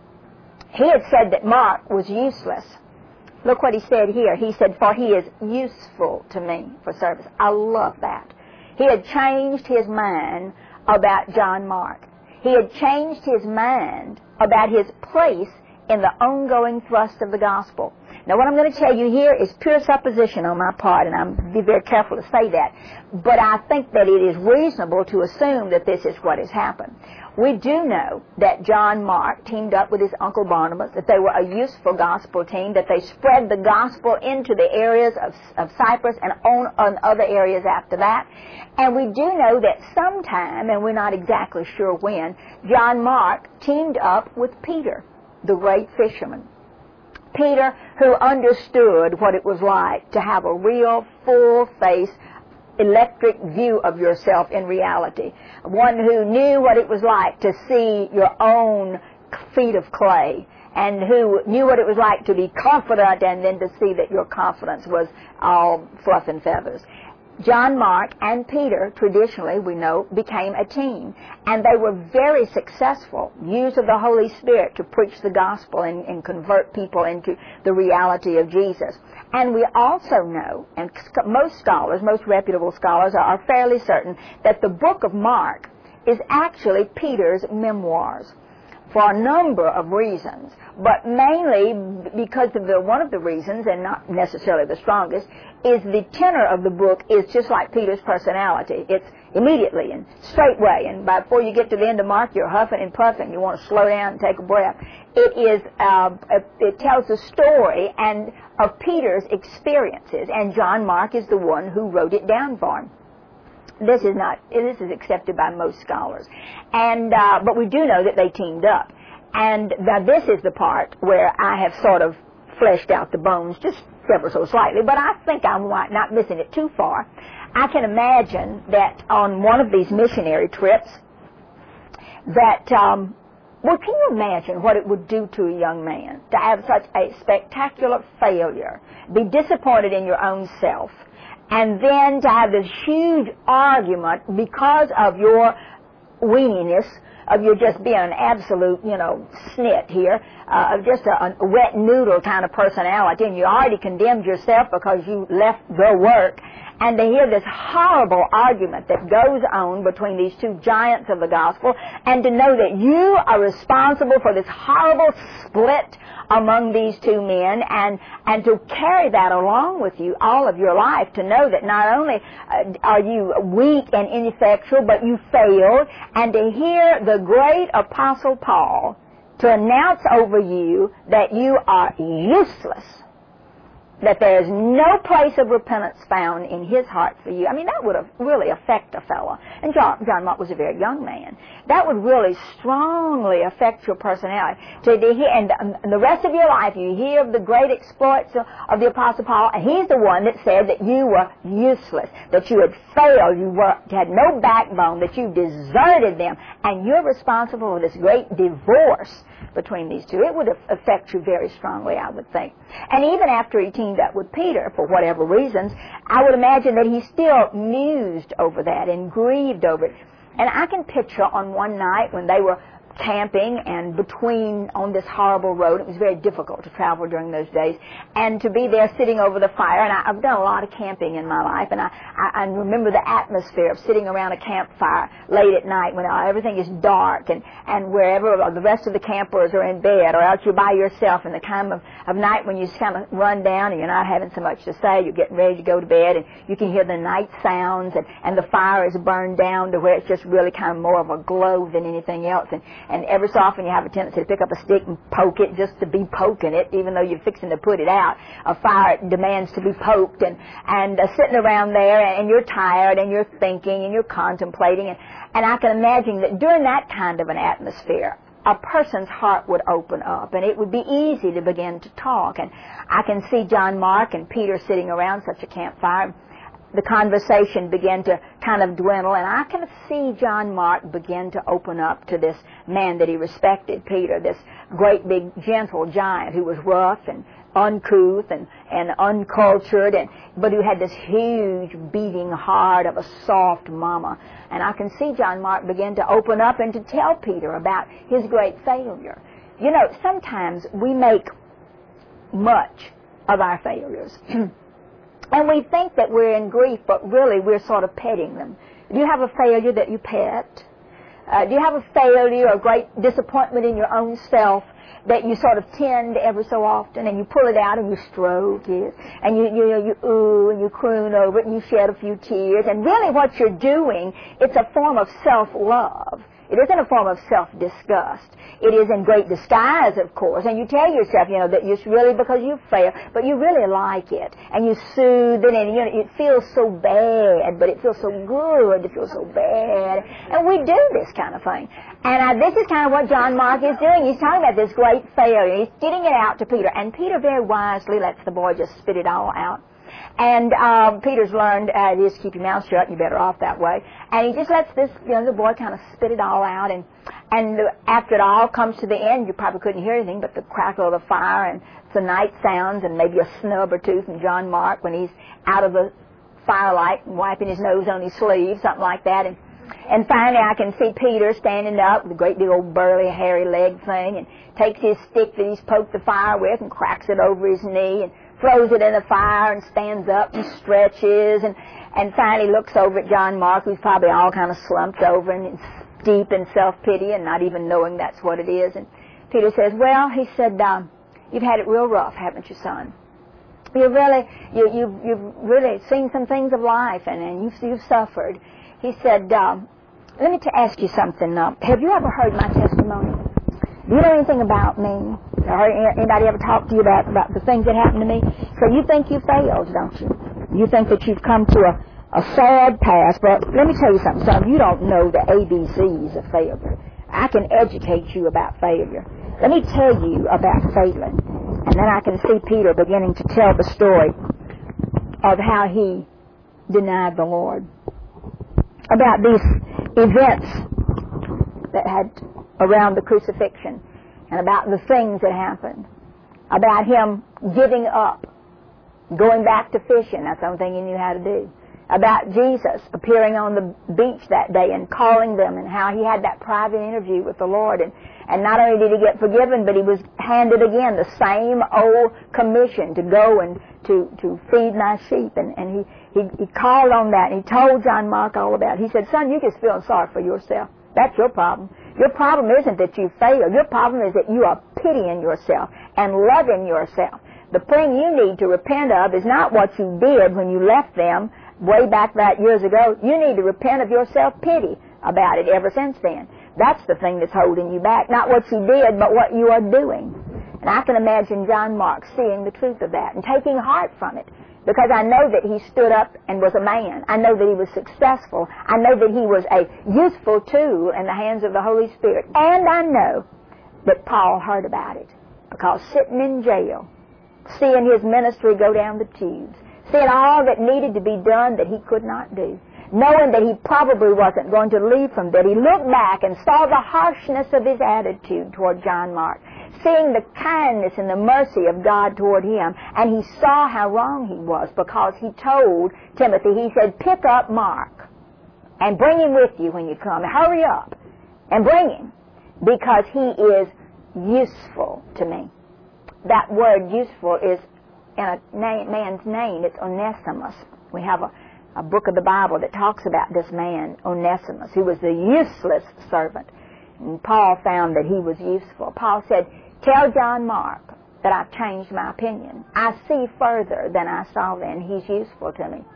he had said that Mark was useless. Look what he said here. He said, for he is useful to me for service. I love that. He had changed his mind about John Mark. He had changed his mind about his place in the ongoing thrust of the gospel. Now, what I'm going to tell you here is pure supposition on my part, and I'll be very careful to say that. But I think that it is reasonable to assume that this is what has happened. We do know that John Mark teamed up with his uncle Barnabas, that they were a useful gospel team, that they spread the gospel into the areas of Cyprus and on other areas after that. And we do know that sometime, and we're not exactly sure when, John Mark teamed up with Peter, the great fisherman. Peter, who understood what it was like to have a real, full-face, electric view of yourself in reality. One who knew what it was like to see your own feet of clay, and who knew what it was like to be confident and then to see that your confidence was all fluff and feathers. John Mark and Peter, traditionally, we know, became a team. And they were very successful, used of the Holy Spirit to preach the gospel and convert people into the reality of Jesus. And we also know, and most scholars, most reputable scholars, are fairly certain that the book of Mark is actually Peter's memoirs, for a number of reasons, but mainly because of one of the reasons, and not necessarily the strongest, is the tenor of the book is just like Peter's personality. It's immediately and straightway, and before you get to the end of Mark, you're huffing and puffing. You want to slow down and take a breath. It tells the story and of Peter's experiences, and John Mark is the one who wrote it down for him. This is accepted by most scholars. And, but we do know that they teamed up. And now this is the part where I have sort of fleshed out the bones just ever so slightly, but I think I'm not missing it too far. I can imagine that on one of these missionary trips that, well, can you imagine what it would do to a young man to have such a spectacular failure, be disappointed in your own self, and then to have this huge argument because of your weeniness, of your just being an absolute, snit here, of just a wet noodle kind of personality, and you already condemned yourself because you left the work, and to hear this horrible argument that goes on between these two giants of the gospel, and to know that you are responsible for this horrible split among these two men, and to carry that along with you all of your life, to know that not only are you weak and ineffectual, but you failed, and to hear the great Apostle Paul to announce over you that you are useless, that there is no place of repentance found in his heart for you. I mean, that would have really affect a fellow. And John Mark was a very young man. That would really strongly affect your personality. To hear, and the rest of your life, you hear of the great exploits of the Apostle Paul, and he's the one that said that you were useless, that you had failed, you had no backbone, that you deserted them, and you're responsible for this great divorce between these two. It would affect you very strongly, I would think. And even after he teamed up with Peter, for whatever reasons, I would imagine that he still mused over that and grieved over it. And I can picture on one night when they were camping and between on this horrible road. It was very difficult to travel during those days. And to be there sitting over the fire, and I've done a lot of camping in my life, and I remember the atmosphere of sitting around a campfire late at night when everything is dark and wherever the rest of the campers are in bed, or else you're by yourself in the kind of night when you just kind of run down and you're not having so much to say, you're getting ready to go to bed, and you can hear the night sounds, and the fire is burned down to where it's just really kind of more of a glow than anything else. And every so often you have a tendency to pick up a stick and poke it just to be poking it, even though you're fixing to put it out. A fire demands to be poked, and sitting around there, and you're tired, and you're thinking, and you're contemplating, and I can imagine that during that kind of an atmosphere, a person's heart would open up, and it would be easy to begin to talk. And I can see John Mark and Peter sitting around such a campfire. The conversation began to kind of dwindle, and I can see John Mark begin to open up to this man that he respected, Peter, this great big gentle giant who was rough and uncouth and uncultured, but who had this huge beating heart of a soft mama. And I can see John Mark begin to open up and to tell Peter about his great failure. You know, sometimes we make much of our failures. And we think that we're in grief, but really we're sort of petting them. Do you have a failure that you pet? Do you have a failure or a great disappointment in your own self that you sort of tend every so often, and you pull it out and you stroke it, and you ooh and you croon over it, and you shed a few tears, and really what you're doing, it's a form of self-love. It isn't a form of self-disgust. It is in great disguise, of course, and you tell yourself, you know, that it's really because you failed, but you really like it, and you soothe it, and it feels so bad, but it feels so good to feel so bad, and we do this kind of thing. And this is kind of what John Mark is doing. He's talking about this great failure. He's getting it out to Peter, and Peter very wisely lets the boy just spit it all out. And Peter's learned just keep your mouth shut, and you're better off that way. And he just lets this, the boy kind of spit it all out. And after it all comes to the end, you probably couldn't hear anything but the crackle of the fire and some night sounds and maybe a snub or two from John Mark when he's out of the firelight and wiping his nose on his sleeve, something like that. And finally, I can see Peter standing up with a great big old burly, hairy leg thing, and takes his stick that he's poked the fire with and cracks it over his knee and throws it in the fire and stands up and stretches and finally looks over at John Mark, who's probably all kind of slumped over and deep in self-pity and not even knowing that's what it is. And Peter says, well, he said, you've had it real rough, haven't you, son? You've really seen some things of life, and you've suffered. He said, let me ask you something. Have you ever heard my testimony? Do you know anything about me? Anybody ever talk to you about the things that happened to me? So you think you failed, don't you? You think that you've come to a sad past. But let me tell you something, son. You don't know the ABCs of failure. I can educate you about failure. Let me tell you about failing. And then I can see Peter beginning to tell the story of how he denied the Lord. About these events that had around the crucifixion, and about the things that happened, about him giving up, going back to fishing. That's the only thing he knew how to do. About Jesus appearing on the beach that day and calling them, and how he had that private interview with the Lord. And not only did he get forgiven, but he was handed again the same old commission to go and to feed my sheep. And he called on that, and he told John Mark all about it. He said, son, you're just feeling sorry for yourself. That's your problem. Your problem isn't that you failed. Your problem is that you are pitying yourself and loving yourself. The thing you need to repent of is not what you did when you left them way back that years ago. You need to repent of your self-pity about it ever since then. That's the thing that's holding you back. Not what you did, but what you are doing. And I can imagine John Mark seeing the truth of that and taking heart from it. Because I know that he stood up and was a man. I know that he was successful. I know that he was a useful tool in the hands of the Holy Spirit. And I know that Paul heard about it. Because sitting in jail, seeing his ministry go down the tubes, seeing all that needed to be done that he could not do, knowing that he probably wasn't going to leave from that, he looked back and saw the harshness of his attitude toward John Mark, seeing the kindness and the mercy of God toward him, and he saw how wrong he was, because he told Timothy, he said, pick up Mark and bring him with you when you come. Hurry up and bring him, because he is useful to me. That word useful is in a man's name. It's Onesimus. We have a book of the Bible that talks about this man, Onesimus, who was the useless servant. And Paul found that he was useful. Paul said, tell John Mark that I've changed my opinion. I see further than I saw then. He's useful to me.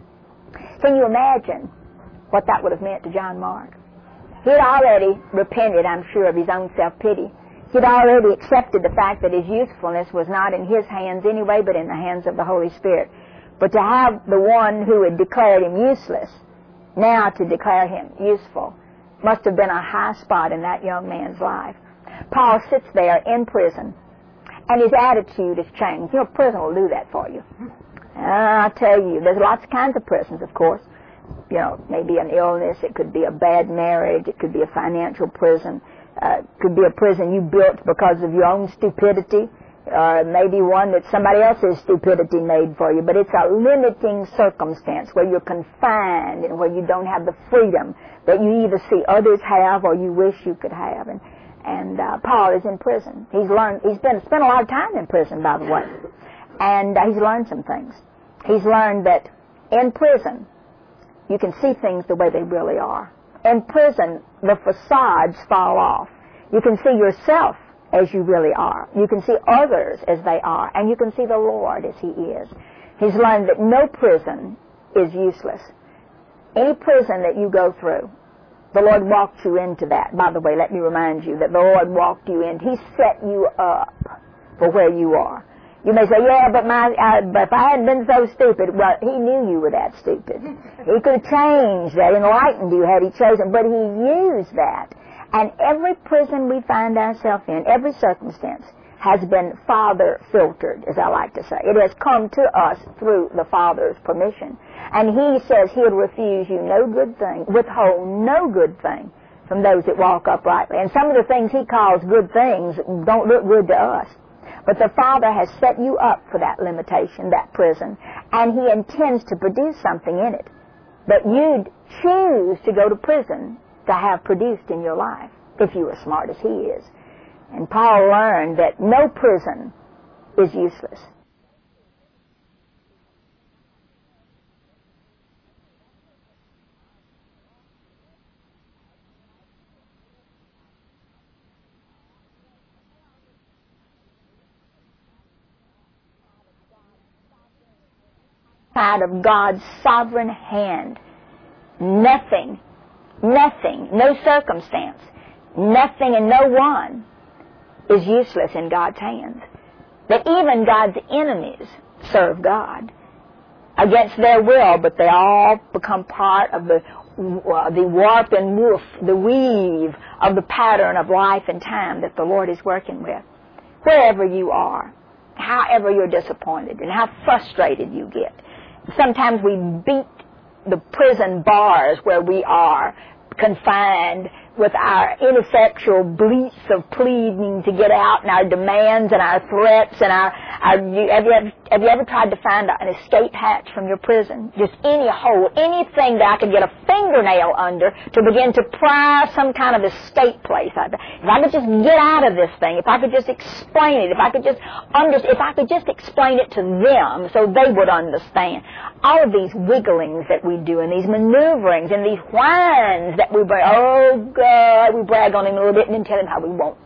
Can you imagine what that would have meant to John Mark? He'd already repented, I'm sure, of his own self-pity. He'd already accepted the fact that his usefulness was not in his hands anyway, but in the hands of the Holy Spirit. But to have the one who had declared him useless, now to declare him useful, must have been a high spot in that young man's life. Paul sits there in prison, and his attitude has changed. You know, prison will do that for you. I'll tell you, there's lots of kinds of prisons, of course. You know, maybe an illness, it could be a bad marriage, it could be a financial prison, it could be a prison you built because of your own stupidity, or maybe one that somebody else's stupidity made for you. But it's a limiting circumstance where you're confined and where you don't have the freedom that you either see others have or you wish you could have. And Paul is in prison. He's spent a lot of time in prison, by the way. And he's learned some things. He's learned that in prison, you can see things the way they really are. In prison, the facades fall off. You can see yourself as you really are. You can see others as they are. And you can see the Lord as He is. He's learned that no prison is useless. Any prison that you go through, the Lord walked you into that. By the way, let me remind you that the Lord walked you in. He set you up for where you are. You may say, yeah, but if I hadn't been so stupid, well, He knew you were that stupid. He could have changed that, enlightened you had He chosen, but He used that. And every prison we find ourselves in, every circumstance, has been Father-filtered, as I like to say. It has come to us through the Father's permission. And He says He'll refuse you no good thing, withhold no good thing from those that walk uprightly. And some of the things He calls good things don't look good to us. But the Father has set you up for that limitation, that prison, and He intends to produce something in it. But you'd choose to go to prison to have produced in your life, if you were as smart as He is. And Paul learned that no prison is useless. Out of God's sovereign hand, nothing, no circumstance, nothing and no one is useless in God's hands. That even God's enemies serve God against their will, but they all become part of the warp and woof, the weave of the pattern of life and time that the Lord is working with. Wherever you are, however you're disappointed and how frustrated you get. Sometimes we beat the prison bars where we are confined with our ineffectual bleats of pleading to get out and our demands and our threats and have you ever tried to find an escape hatch from your prison? Just any hole, anything that I could get a fingernail under to begin to pry some kind of escape place. If I could just get out of this thing, if I could just explain it, if I could just explain it to them so they would understand. All of these wigglings that we do and these maneuverings and these whines that we bring, oh God, we brag on Him a little bit and then tell Him how we won't.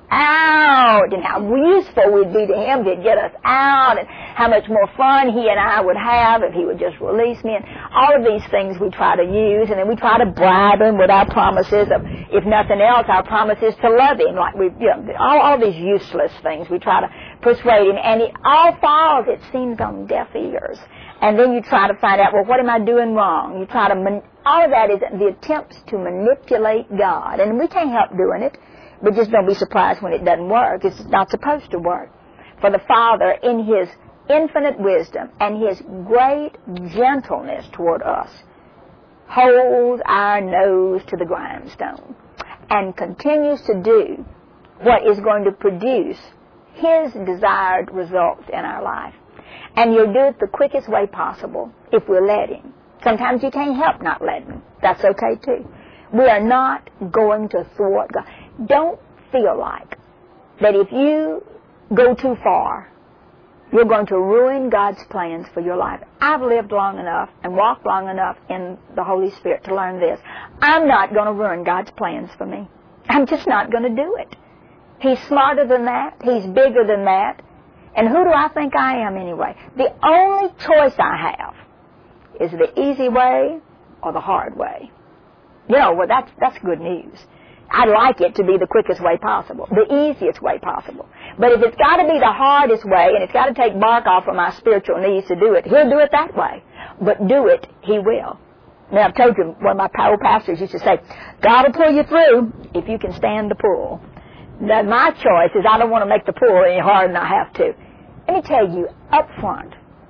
out, and how useful we'd be to him to get us out, and how much more fun he and I would have if he would just release me, and all of these things we try to use, and then we try to bribe him with our promises of, if nothing else, our promises to love him, like all these useless things we try to persuade him, and it all falls, it seems, on deaf ears. And then you try to find out, well, what am I doing wrong? You try to, all of that is the attempts to manipulate God, and we can't help doing it. But just don't be surprised when it doesn't work. It's not supposed to work. For the Father, in his infinite wisdom and his great gentleness toward us, holds our nose to the grindstone and continues to do what is going to produce his desired results in our life. And you'll do it the quickest way possible if we'll let him. Sometimes you can't help not letting him. That's okay too. We are not going to thwart God. Don't feel like that if you go too far, you're going to ruin God's plans for your life. I've lived long enough and walked long enough in the Holy Spirit to learn this. I'm not going to ruin God's plans for me. I'm just not going to do it. He's smarter than that. He's bigger than that. And who do I think I am anyway? The only choice I have is the easy way or the hard way. You know, well, that's good news. I'd like it to be the quickest way possible, the easiest way possible. But if it's got to be the hardest way, and it's got to take bark off of my spiritual knees to do it, he'll do it that way. But do it, he will. Now, I've told you, one of my old pastors used to say, God will pull you through if you can stand the pull. Now, my choice is I don't want to make the pull any harder than I have to. Let me tell you, up front,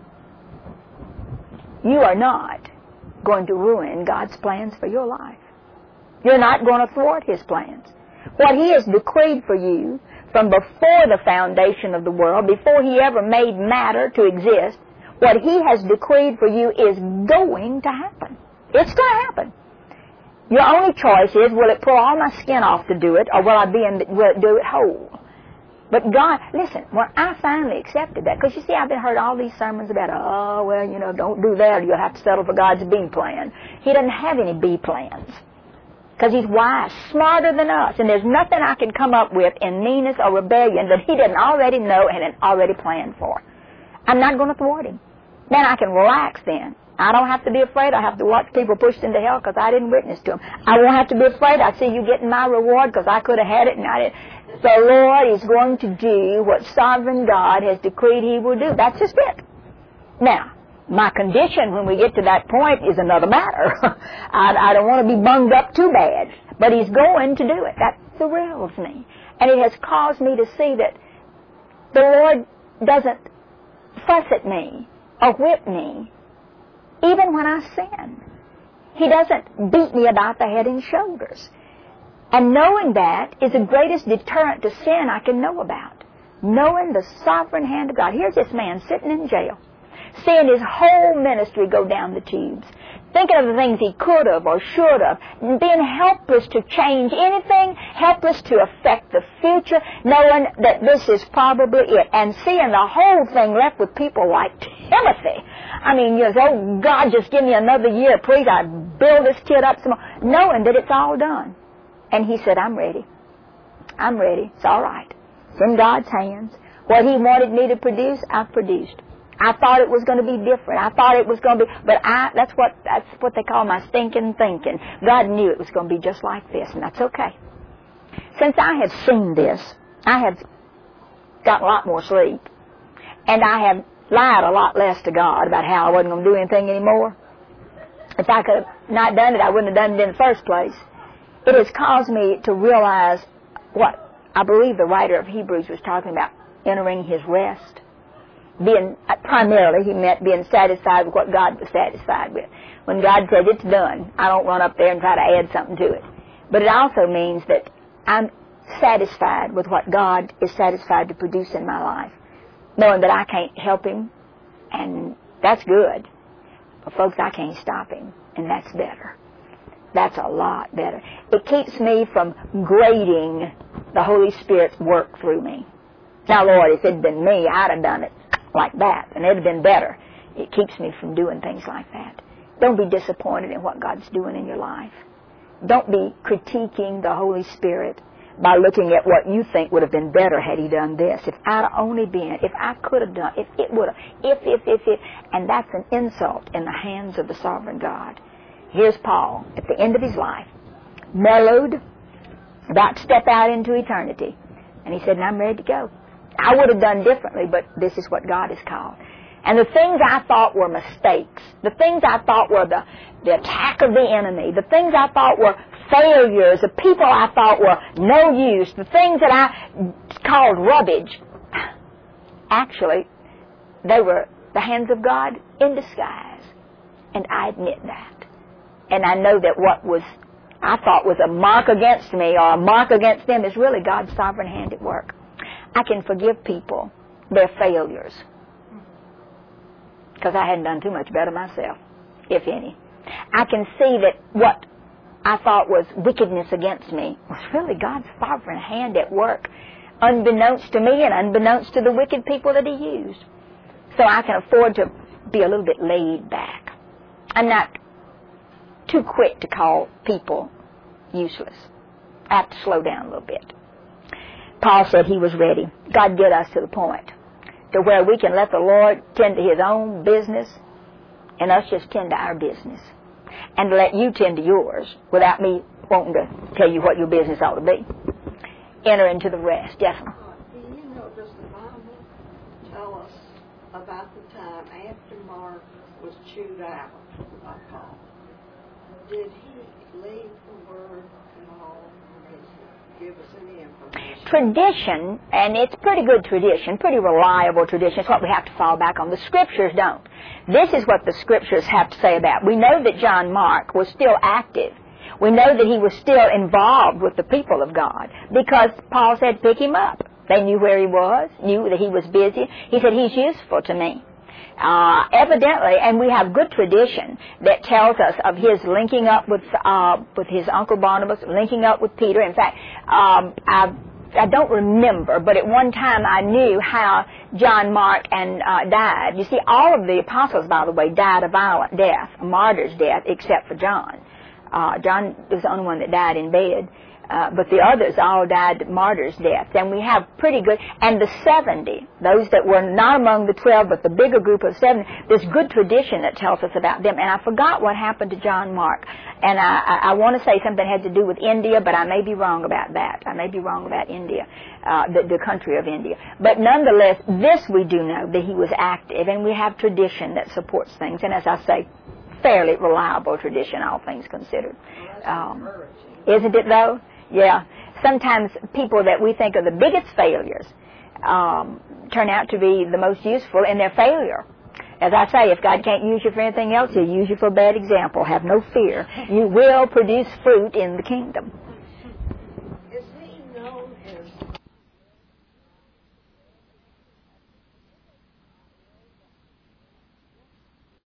you are not going to ruin God's plans for your life. You're not going to thwart his plans. What he has decreed for you from before the foundation of the world, before he ever made matter to exist, what he has decreed for you is going to happen. It's going to happen. Your only choice is, will it pull all my skin off to do it, or will it do it whole? But God, listen, when I finally accepted that, because you see, I've been heard all these sermons about, oh, well, you know, don't do that, or you'll have to settle for God's B plan. He doesn't have any B plans. Because he's wise, smarter than us, and there's nothing I can come up with in meanness or rebellion that he didn't already know and had already planned for. I'm not going to thwart him. Then I can relax then. I don't have to be afraid. I have to watch people pushed into hell because I didn't witness to them. I won't have to be afraid. I see you getting my reward because I could have had it and I didn't. The Lord is going to do what sovereign God has decreed he will do. That's just it. Now, my condition when we get to that point is another matter. I don't want to be bunged up too bad. But he's going to do it. That thrills me. And it has caused me to see that the Lord doesn't fuss at me or whip me even when I sin. He doesn't beat me about the head and shoulders. And knowing that is the greatest deterrent to sin I can know about. Knowing the sovereign hand of God. Here's this man sitting in jail, seeing his whole ministry go down the tubes, thinking of the things he could have or should have, being helpless to change anything, helpless to affect the future, knowing that this is probably it, and seeing the whole thing left with people like Timothy. I mean, you know, oh, God, just give me another year, please, I build this kid up some more, knowing that it's all done. And he said, I'm ready. I'm ready. It's all right. It's in God's hands. What he wanted me to produce, I've produced. I thought it was going to be different. I thought it was going to be, but that's what they call my stinking thinking. God knew it was going to be just like this, and that's okay. Since I have seen this, I have got a lot more sleep, and I have lied a lot less to God about how I wasn't going to do anything anymore. If I could have not done it, I wouldn't have done it in the first place. It has caused me to realize what I believe the writer of Hebrews was talking about, entering his rest. Primarily, he meant being satisfied with what God was satisfied with. When God says it's done, I don't run up there and try to add something to it. But it also means that I'm satisfied with what God is satisfied to produce in my life, knowing that I can't help him, and that's good. But folks, I can't stop him, and that's better. That's a lot better. It keeps me from grading the Holy Spirit's work through me. Now, Lord, if it had been me, I'd have done it like that, and it would have been better. It keeps me from doing things like that. Don't be disappointed in what God's doing in your life. Don't be critiquing the Holy Spirit. by looking at what you think would have been better had he done this. If I'd only been, if I could have done, if it would have, if. And that's an insult in the hands of the sovereign God. Here's Paul at the end of his life, mellowed, about to step out into eternity. And he said, I'm ready to go. I would have done differently, but this is what God has called. And the things I thought were mistakes, the things I thought were the attack of the enemy, the things I thought were failures, the people I thought were no use, the things that I called rubbish, actually, they were the hands of God in disguise. And I admit that. And I know that what I thought was a mark against me or a mark against them is really God's sovereign hand at work. I can forgive people their failures because I hadn't done too much better myself, if any. I can see that what I thought was wickedness against me was really God's sovereign hand at work, unbeknownst to me and unbeknownst to the wicked people that He used. So I can afford to be a little bit laid back. I'm not too quick to call people useless. I have to slow down a little bit. Paul said he was ready. God get us to the point to where we can let the Lord tend to His own business and us just tend to our business. And let you tend to yours without me wanting to tell you what your business ought to be. Enter into the rest. Yes, ma'am. Do you know, does the Bible tell us about the time after Mark was chewed out by Paul? Did he leave the Word at all? Or does he give us any information? Tradition, and it's pretty good tradition, pretty reliable tradition. It's what we have to fall back on. The Scriptures don't. This is what the Scriptures have to say about it. We know that John Mark was still active. We know that he was still involved with the people of God because Paul said, pick him up. They knew where he was, knew that he was busy. He said, he's useful to me. Evidently, and we have good tradition that tells us of his linking up with his uncle Barnabas, linking up with Peter. In fact, I don't remember, but at one time I knew how John Mark died. You see, all of the apostles, by the way, died a violent death, a martyr's death, except for John. John was the only one that died in bed. But the others all died martyrs' deaths. And we have pretty good, and the 70, those that were not among the 12, but the bigger group of 70, there's good tradition that tells us about them. And I forgot what happened to John Mark. And I want to say something had to do with India, but I may be wrong about that. I may be wrong about India, the country of India. But nonetheless, this we do know, that he was active, and we have tradition that supports things. And as I say, fairly reliable tradition, all things considered. Isn't it, though? Yeah. Sometimes people that we think are the biggest failures turn out to be the most useful in their failure. As I say, if God can't use you for anything else, He'll use you for a bad example. Have no fear. You will produce fruit in the kingdom.